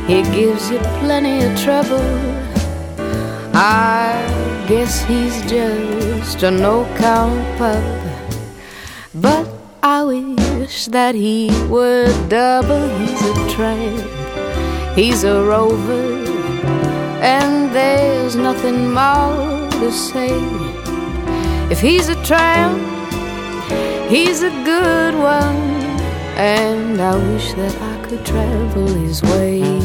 He gives you plenty of trouble. I guess he's just a no-count pup. But I wish that he were double. He's a tramp, he's a rover, and there's nothing more to say. If he's a tramp, he's a good one, and I wish that I could travel his way.